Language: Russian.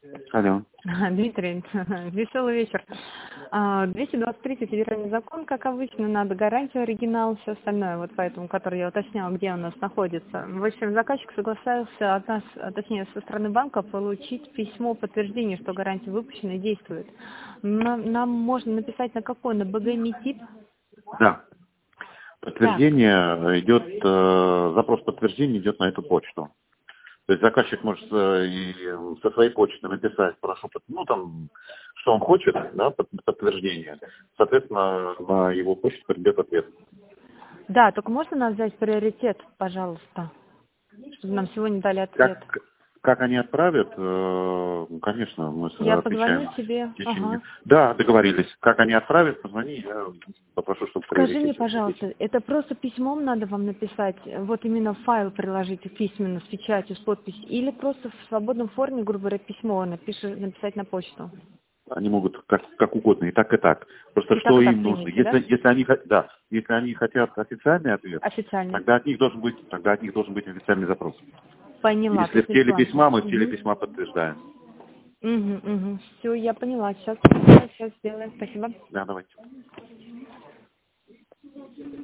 Алло. Дмитрий, веселый вечер. 223 федеральный закон, как обычно, надо гарантию, оригинал, все остальное, вот поэтому, который я уточняла, где у нас находится. В общем, заказчик согласился от нас, точнее, со стороны банка, получить письмо подтверждения, что гарантия выпущена и действует. Нам можно написать на какой? На БГ-МИТИП? Да. Подтверждение идет, запрос подтверждения идет на эту почту. То есть заказчик может и со своей почты написать, прошу, ну там, что он хочет, да, подтверждение. Соответственно, на его почту придет ответ. Да, только можно нам взять приоритет, пожалуйста, чтобы нам сегодня дали ответ? Как они отправят, конечно, мы Я отвечаем позвоню тебе. в течение. Ага. Да, договорились. Как они отправят, позвони, я попрошу, чтобы Скажи мне, пожалуйста, это просто письмом надо вам написать, вот именно файл приложите письменно с печатью, с подписью, или просто в свободном форме, грубо говоря, письмо написать на почту? Они могут как угодно, и так, и так. Просто И что так им нужно? примите, да? Если они хотят официальный ответ, Официальный. тогда от них должен быть официальный запрос. Поняла. Если в теле письма, мы в теле письма подтверждаем. Все, я поняла. Сейчас сделаем. Спасибо. Да, давайте.